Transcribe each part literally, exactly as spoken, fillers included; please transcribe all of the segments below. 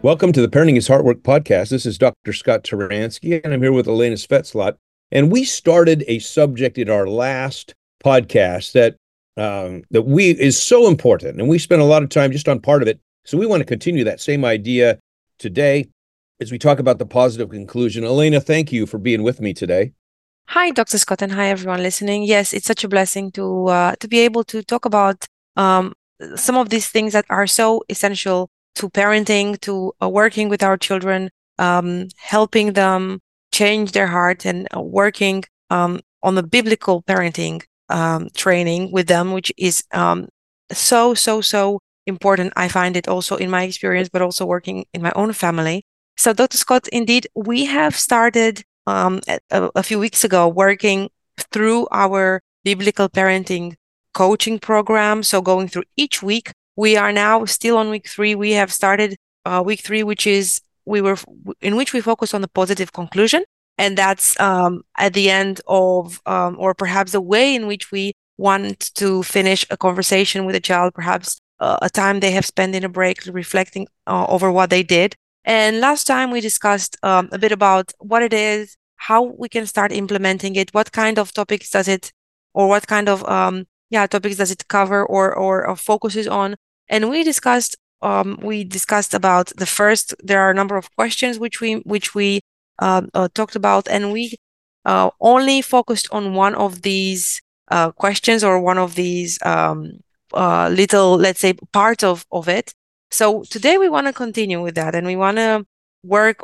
Welcome to the Parenting is Hard Work podcast. This is Doctor Scott Turansky, and I'm here with Elena Svetslot. And we started a subject in our last podcast that um, that we is so important, and we spent a lot of time just on part of it. So we want to continue that same idea today as we talk about the positive conclusion. Elena, thank you for being with me today. Hi, Doctor Scott, and hi, everyone listening. Yes, it's such a blessing to uh, to be able to talk about um, some of these things that are so essential to parenting, to uh, working with our children, um, helping them change their heart, and uh, working um, on the biblical parenting um, training with them, which is um, so, so, so important. I find it also in my experience, but also working in my own family. So, Doctor Scott, indeed, we have started um, a, a few weeks ago working through our biblical parenting coaching program. So going through each week, we are now still on week three. We have started uh, week three, which is we were in which we focus on the positive conclusion, and that's um, at the end of um, or perhaps the way in which we want to finish a conversation with a child, perhaps uh, a time they have spent in a break reflecting uh, over what they did. And last time we discussed um, a bit about what it is, how we can start implementing it, what kind of topics does it, or what kind of um, yeah topics does it cover or, or or focuses on. And we discussed um, we discussed about the first. There are a number of questions which we which we uh, uh, talked about, and we uh, only focused on one of these uh, questions or one of these um, uh, little, let's say, part of of it. So today we want to continue with that, and we want to work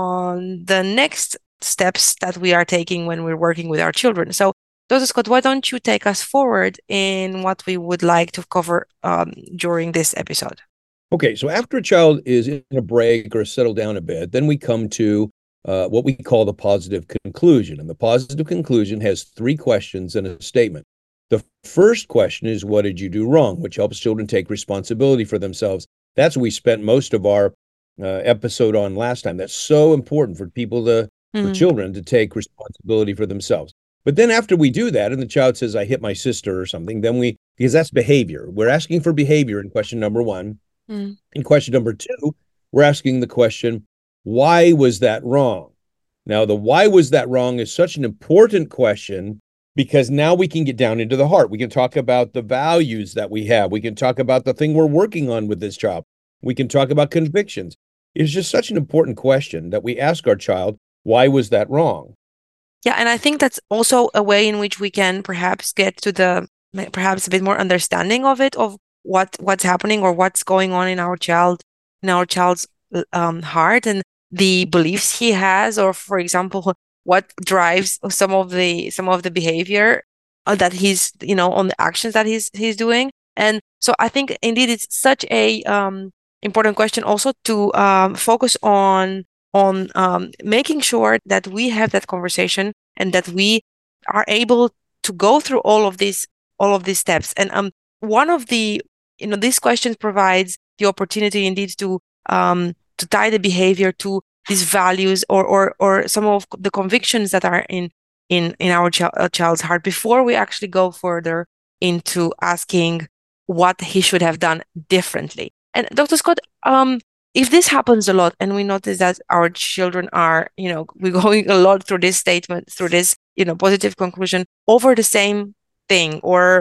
on the next steps that we are taking when we're working with our children. So, Doctor Scott, why don't you take us forward in what we would like to cover um, during this episode? Okay, so after a child is in a break or settled down a bit, then we come to uh, what we call the positive conclusion. And the positive conclusion has three questions and a statement. The first question is, what did you do wrong? Which helps children take responsibility for themselves. That's what we spent most of our uh, episode on last time. That's so important for people to, for Mm, children to take responsibility for themselves. But then after we do that, and the child says, I hit my sister or something, then we, because that's behavior. We're asking for behavior in question number one. mm. In question number two, we're asking the question, why was that wrong? Now, the why was that wrong is such an important question because now we can get down into the heart. We can talk about the values that we have. We can talk about the thing we're working on with this child. We can talk about convictions. It's just such an important question that we ask our child, why was that wrong? Yeah, and I think that's also a way in which we can perhaps get to the perhaps a bit more understanding of it, of what what's happening or what's going on in our child, in our child's uh, um, heart, and the beliefs he has, or for example, what drives some of the some of the behavior uh, that he's, you know, on the actions that he's he's doing. And so I think indeed it's such a um, important question also to um, focus on on um, making sure that we have that conversation and that we are able to go through all of these all of these steps. And um, one of the, you know, these questions provides the opportunity indeed to um, to tie the behavior to these values or or or some of the convictions that are in in in our ch- uh, child's heart before we actually go further into asking what he should have done differently. And Doctor Scott, um, if this happens a lot and we notice that our children are, you know, we're going a lot through this statement, through this, you know, positive conclusion over the same thing, or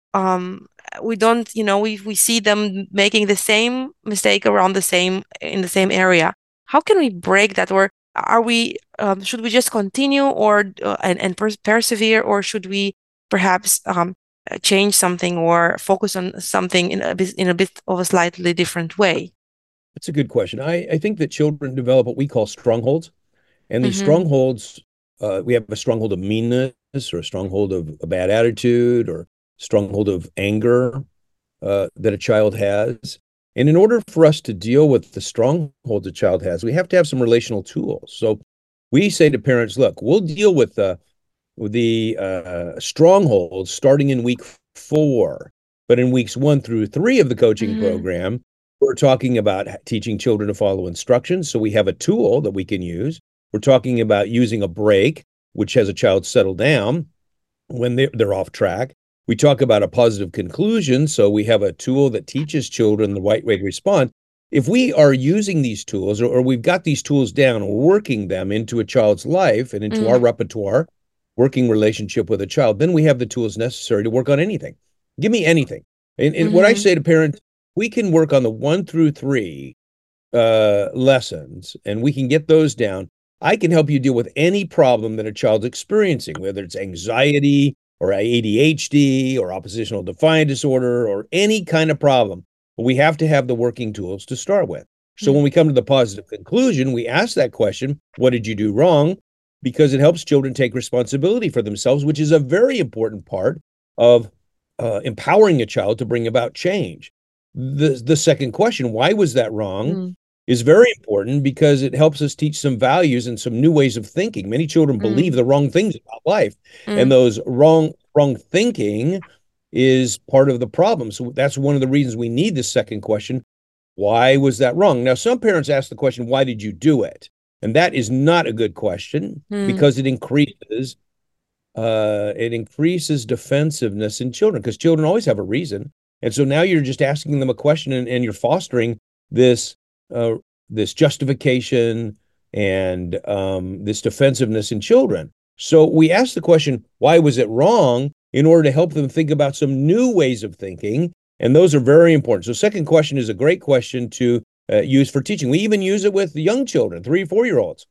um, we don't, you know, we we see them making the same mistake around the same in the same area. How can we break that? Or are we, um, should we just continue or uh, and and pers persevere, or should we perhaps um, uh, change something or focus on something in a bit in a bit of a slightly different way? That's a good question. I, I think that children develop what we call strongholds. And these Mm-hmm. strongholds, uh, we have a stronghold of meanness or a stronghold of a bad attitude or stronghold of anger uh, that a child has. And in order for us to deal with the strongholds a child has, we have to have some relational tools. So we say to parents, look, we'll deal with the, with the uh, strongholds starting in week four. But in weeks one through three of the coaching Mm-hmm. program, we're talking about teaching children to follow instructions. So we have a tool that we can use. We're talking about using a break, which has a child settle down when they're, they're off track. We talk about a positive conclusion. So we have a tool that teaches children the right way to respond. if we are using these tools, or, or we've got these tools down, or working them into a child's life and into our Mm. repertoire, working relationship with a child, then we have the tools necessary to work on anything. Give me anything. And, and what I Mm-hmm. say to parents, we can work on the one through three uh, lessons, and we can get those down. I can help you deal with any problem that a child's experiencing, whether it's anxiety or A D H D or oppositional defiant disorder or any kind of problem. But we have to have the working tools to start with. So Mm. when we come to the positive conclusion, we ask that question, what did you do wrong? Because it helps children take responsibility for themselves, which is a very important part of uh, empowering a child to bring about change. The, the second question, why was that wrong, Mm. is very important because it helps us teach some values and some new ways of thinking. Many children believe Mm. the wrong things about life, and Mm. those wrong wrong thinking is part of the problem. So that's one of the reasons we need this second question. Why was that wrong? Now, some parents ask the question, why did you do it? And that is not a good question Mm. because it increases uh, it increases defensiveness in children because children always have a reason. And so now you're just asking them a question, and, and you're fostering this uh, this justification and um, this defensiveness in children. So we ask the question, why was it wrong, in order to help them think about some new ways of thinking. And those are very important. So second question is a great question to uh, use for teaching. We even use it with young children, three, four-year-olds.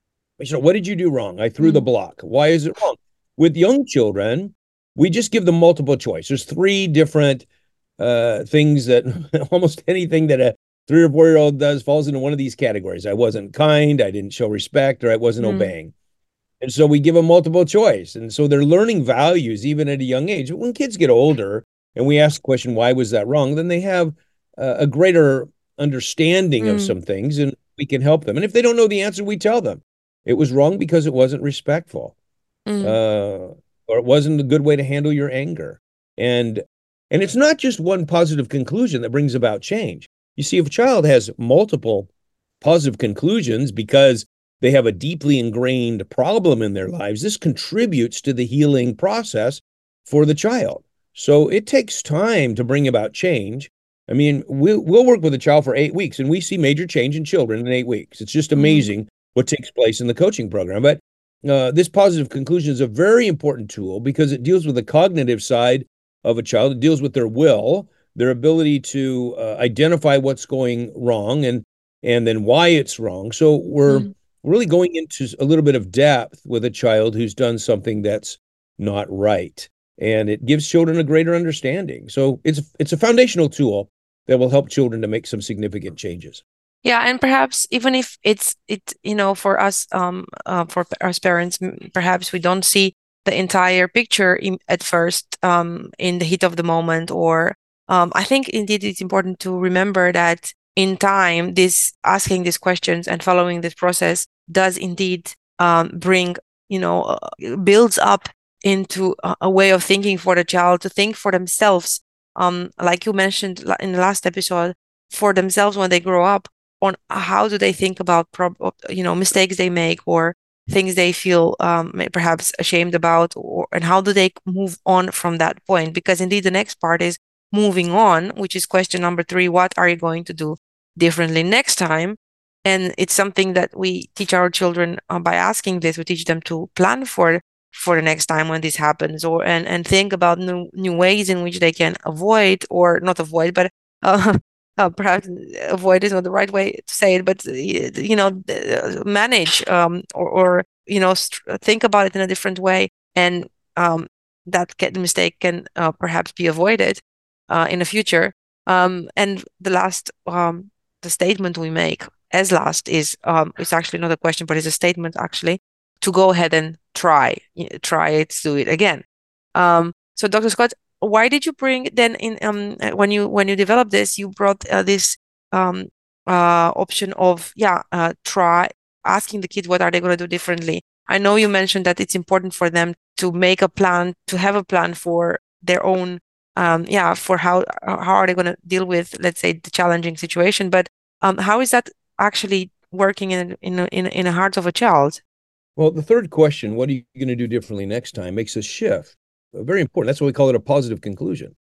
So what did you do wrong? I threw the Mm. block. Why is it wrong? With young children, we just give them multiple choice. There's three different uh, things that almost anything that a three or four year old does falls into one of these categories. I wasn't kind, I didn't show respect, or I wasn't Mm. obeying. And so we give them multiple choice. And so they're learning values even at a young age. When kids get older and we ask the question, why was that wrong? Then they have uh, a greater understanding of Mm. some things, and we can help them. And if they don't know the answer, we tell them it was wrong because it wasn't respectful, Mm. uh, or it wasn't a good way to handle your anger. And and it's not just one positive conclusion that brings about change. You see, if a child has multiple positive conclusions because they have a deeply ingrained problem in their lives, this contributes to the healing process for the child. So it takes time to bring about change. I mean, we'll, we'll work with a child for eight weeks and we see major change in children in eight weeks. It's just Mm. amazing what takes place in the coaching program. But uh, this positive conclusion is a very important tool because it deals with the cognitive side of a child. It deals with their will, their ability to uh, identify what's going wrong, and and then why it's wrong. So we're Mm. really going into a little bit of depth with a child who's done something that's not right. And it gives children a greater understanding. So it's it's a foundational tool that will help children to make some significant changes. Yeah, and perhaps even if it's it, you know, for us, um, uh, for p- us parents, m- perhaps we don't see the entire picture in, at first, um, in the heat of the moment, or um, I think indeed it's important to remember that in time, this asking these questions and following this process does indeed um, bring, you know, uh, builds up into a, a way of thinking for the child to think for themselves. Um, like you mentioned la- in the last episode, for themselves when they grow up on how do they think about prob- you know mistakes they make or things they feel um, may- perhaps ashamed about, or and how do they move on from that point, because indeed the next part is moving on, which is question number three: what are you going to do differently next time? And it's something that we teach our children uh, by asking this. We teach them to plan for for the next time when this happens, or and and think about new new ways in which they can avoid, or not avoid, but uh, uh, perhaps avoid is not the right way to say it, but uh, you know, uh, manage, um, or, or you know, st- think about it in a different way, and um, that can, mistake can uh, perhaps be avoided uh, in the future. Um, and the last, um, the statement we make as last is, um, it's actually not a question, but it's a statement actually, to go ahead and try, y- try it, do it again. Um, so, doctor Scott, why did you bring then in um uh, when you when you developed this, you brought uh, this um uh option of, yeah, uh try asking the kids what are they going to do differently. I know you mentioned that it's important for them to make a plan, to have a plan for their own, um yeah, for how uh, how are they going to deal with, let's say, the challenging situation, but um how is that actually working in in a- in, a- in the heart of a child? Well, the third question, what are you going to do differently next time, makes a shift. Uh, Very important. That's why we call it a positive conclusion.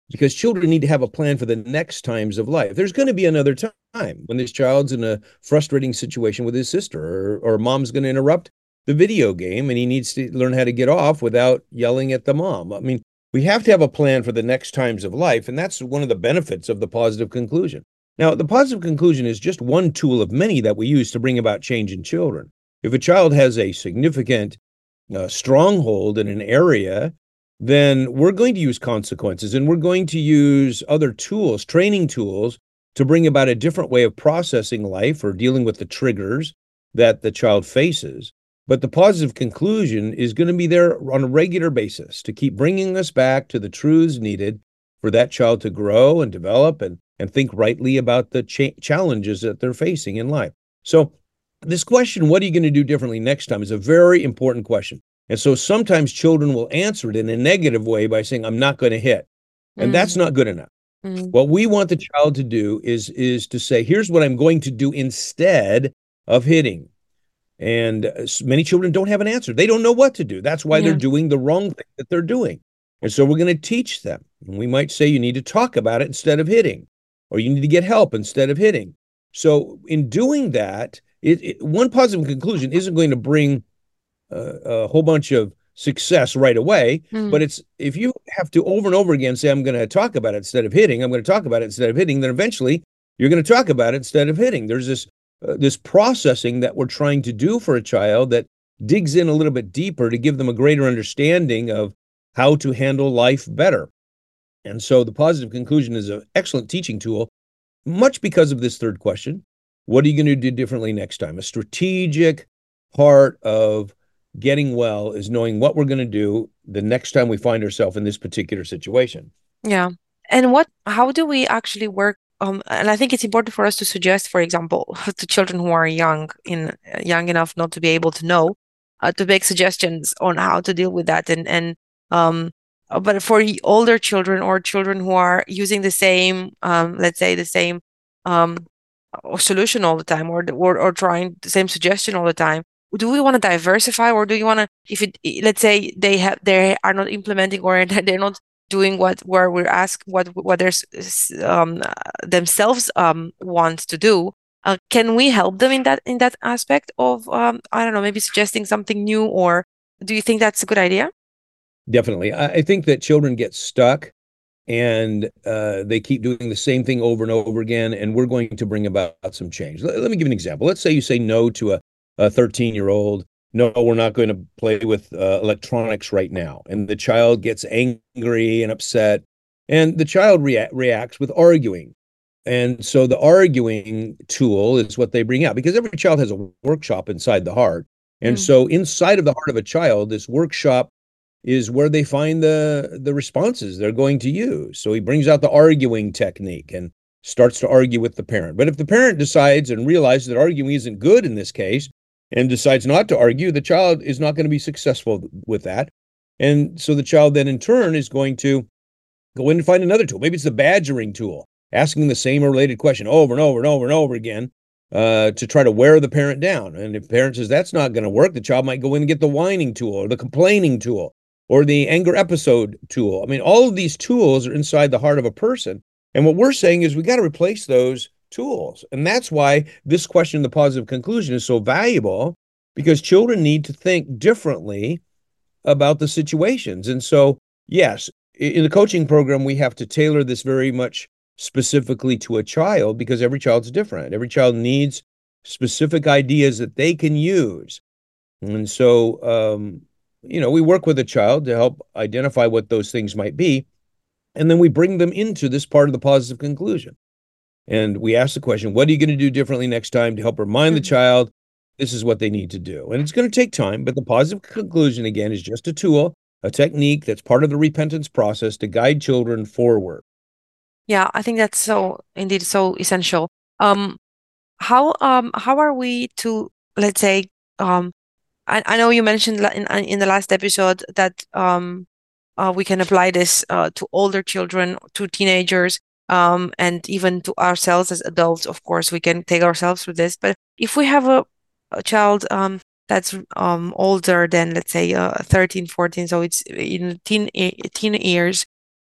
because children need to have a plan for the next times of life. There's going to be another time when this child's in a frustrating situation with his sister, or, or mom's going to interrupt the video game and he needs to learn how to get off without yelling at the mom. I mean, we have to have a plan for the next times of life, and that's one of the benefits of the positive conclusion. Now, the positive conclusion is just one tool of many that we use to bring about change in children. If a child has a significant uh, stronghold in an area, then we're going to use consequences, and we're going to use other tools, training tools, to bring about a different way of processing life or dealing with the triggers that the child faces. But the positive conclusion is going to be there on a regular basis to keep bringing us back to the truths needed for that child to grow and develop and, and think rightly about the cha- challenges that they're facing in life. So this question, what are you going to do differently next time, is a very important question. And so sometimes children will answer it in a negative way by saying, I'm not going to hit. And mm. that's not good enough. Mm. What we want the child to do is, is to say, here's what I'm going to do instead of hitting. And many children don't have an answer. They don't know what to do. That's why yeah. they're doing the wrong thing that they're doing. And so we're going to teach them. And we might say you need to talk about it instead of hitting, or you need to get help instead of hitting. So in doing that, it, it, one positive conclusion isn't going to bring uh, a whole bunch of success right away, mm. but it's if you have to over and over again say, I'm going to talk about it instead of hitting, I'm going to talk about it instead of hitting, then eventually you're going to talk about it instead of hitting. There's this Uh, this processing that we're trying to do for a child that digs in a little bit deeper to give them a greater understanding of how to handle life better. And so the positive conclusion is an excellent teaching tool, much because of this third question. What are you going to do differently next time? A strategic part of getting well is knowing what we're going to do the next time we find ourselves in this particular situation. Yeah. And what, how do we actually work? Um, and I think it's important for us to suggest, for example, to children who are young, in young enough not to be able to know, uh, to make suggestions on how to deal with that. And and um, but for older children or children who are using the same, um, let's say the same um, solution all the time, or or or trying the same suggestion all the time, do we want to diversify, or do you want to, if it, let's say they have they are not implementing, or they're not doing what where we're asked what what they're um, themselves um, want to do, uh, can we help them in that in that aspect of um, I don't know, maybe suggesting something new, or do you think that's a good idea? Definitely. I, I think that children get stuck and uh, they keep doing the same thing over and over again, and we're going to bring about some change. Let, let me give you an example. Let's say you say no to a, a thirteen-year-old. No, we're not going to play with uh, electronics right now. And the child gets angry and upset, and the child rea- reacts with arguing. And so the arguing tool is what they bring out, because every child has a workshop inside the heart. And mm. so inside of the heart of a child, this workshop is where they find the, the responses they're going to use. So he brings out the arguing technique and starts to argue with the parent. But if the parent decides and realizes that arguing isn't good in this case, and decides not to argue, the child is not going to be successful with that. And so the child then in turn is going to go in and find another tool. Maybe it's the badgering tool, asking the same or related question over and over and over and over again uh, to try to wear the parent down. And if the parent says that's not going to work, the child might go in and get the whining tool or the complaining tool or the anger episode tool. I mean, all of these tools are inside the heart of a person. And what we're saying is we got to replace those tools. And that's why this question, the positive conclusion, is so valuable, because children need to think differently about the situations. And so, yes, in the coaching program, we have to tailor this very much specifically to a child, because every child's different. Every child needs specific ideas that they can use. And so, um, you know, we work with a child to help identify what those things might be. And then we bring them into this part of the positive conclusion. And we ask the question, what are you going to do differently next time to help remind mm-hmm. the child this is what they need to do? And it's going to take time, but the positive conclusion, again, is just a tool, a technique that's part of the repentance process to guide children forward. Yeah, I think that's so, indeed, so essential. Um, how um how are we to, let's say, um, I, I know you mentioned in in the last episode that um, uh, we can apply this uh, to older children, to teenagers. Um, and even to ourselves as adults. Of course, we can take ourselves through this. But if we have a, a child um, that's um, older than, let's say, uh, thirteen, fourteen, so it's in teen teen years,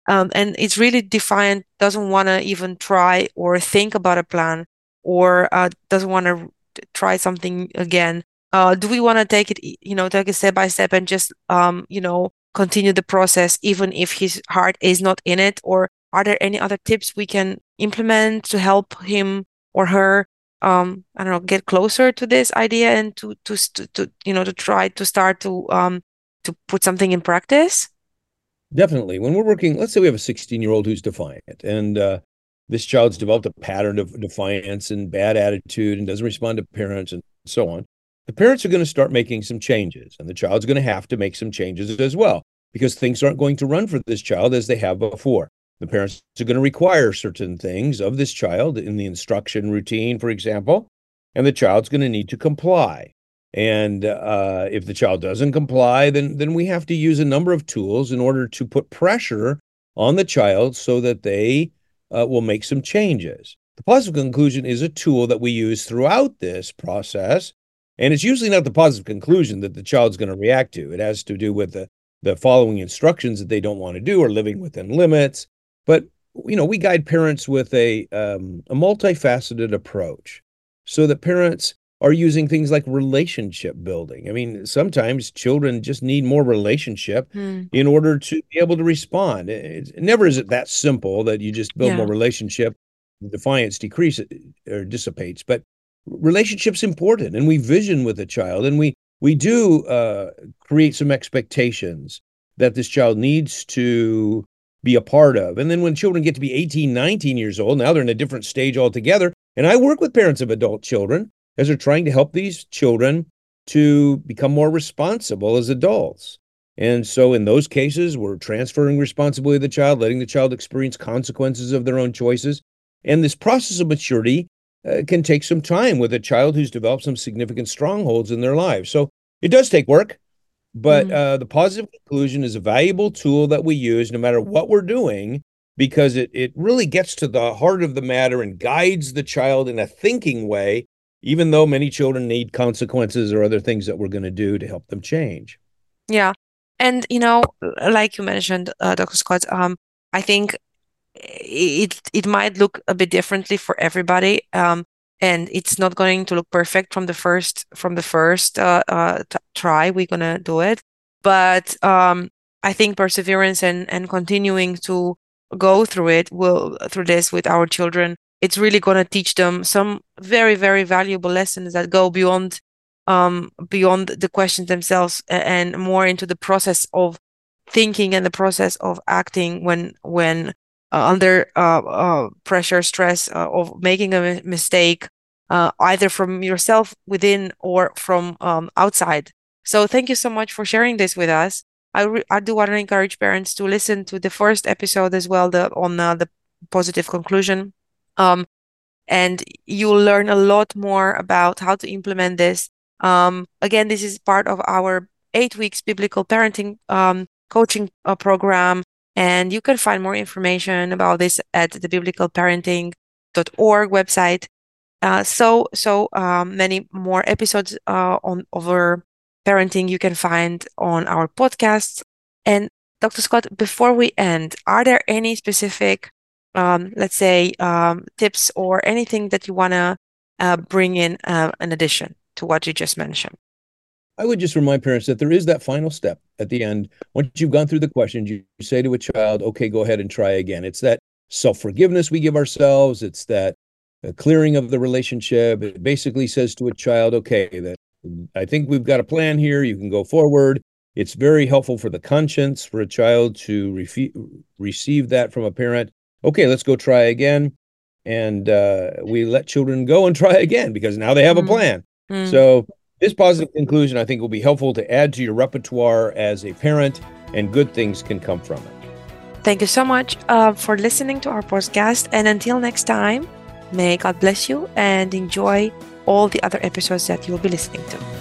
um, and it's really defiant, doesn't want to even try or think about a plan, or uh, doesn't want to try something again. Uh, do we want to take it, you know, take it step by step and just, um, you know, continue the process even if his heart is not in it? Or are there any other tips we can implement to help him or her, um, I don't know, get closer to this idea and to to to, to you know to try to start to um to put something in practice? Definitely. When we're working, let's say we have a sixteen year old who's defiant, and uh, this child's developed a pattern of defiance and bad attitude and doesn't respond to parents and so on. The parents are going to start making some changes, and the child's going to have to make some changes as well, because things aren't going to run for this child as they have before. The parents are going to require certain things of this child in the instruction routine, for example, and the child's going to need to comply. And uh, if the child doesn't comply, then then we have to use a number of tools in order to put pressure on the child so that they uh, will make some changes. The positive conclusion is a tool that we use throughout this process, and it's usually not the positive conclusion that the child's going to react to. It has to do with the the following instructions that they don't want to do or living within limits. But you know, we guide parents with a um, a multifaceted approach, so that parents are using things like relationship building. I mean, sometimes children just need more relationship Mm, in order to be able to respond. It, it never is it that simple that you just build more yeah. relationship, defiance decreases or dissipates. But relationship's important, and we vision with a child, and we we do uh, create some expectations that this child needs to be a part of. And then when children get to be eighteen, nineteen years old, now they're in a different stage altogether. And I work with parents of adult children as they're trying to help these children to become more responsible as adults. And so in those cases, we're transferring responsibility to the child, letting the child experience consequences of their own choices. And this process of maturity uh, can take some time with a child who's developed some significant strongholds in their lives. So it does take work, but Mm, uh, the positive conclusion is a valuable tool that we use no matter what we're doing, because it, it really gets to the heart of the matter and guides the child in a thinking way, even though many children need consequences or other things that we're going to do to help them change. yeah. And you know, like you mentioned, uh, Doctor Scott, um, I think it it might look a bit differently for everybody, um, and it's not going to look perfect from the first from the first uh, uh, t- try we're gonna do it. But um, I think perseverance and and continuing to go through it will through this with our children, it's really gonna teach them some very very valuable lessons that go beyond um beyond the questions themselves a- and more into the process of thinking and the process of acting when when uh, under uh, uh, pressure, stress uh, of making a mi- mistake, uh, either from yourself within or from um, outside. So thank you so much for sharing this with us. I, re- I do want to encourage parents to listen to the first episode as well, the on uh, the positive conclusion. Um, and you'll learn a lot more about how to implement this. Um, again, this is part of our eight weeks biblical parenting um, coaching uh, program. And you can find more information about this at the biblical parenting dot org website. Uh, so, so um, many more episodes uh, on over parenting you can find on our podcasts. And Doctor Scott, before we end, are there any specific, um, let's say, um, tips or anything that you want to uh, bring in uh, in addition to what you just mentioned? I would just remind parents that there is that final step at the end. Once you've gone through the questions, you say to a child, okay, go ahead and try again. It's that self-forgiveness we give ourselves. It's that uh, clearing of the relationship. It basically says to a child, okay, that I think we've got a plan here. You can go forward. It's very helpful for the conscience for a child to refi- receive that from a parent. Okay, let's go try again. And uh, we let children go and try again because now they have a Mm, plan. mm. So this positive conclusion, I think, will be helpful to add to your repertoire as a parent, and good things can come from it. Thank you so much uh, for listening to our podcast. And until next time, may God bless you and enjoy all the other episodes that you'll be listening to.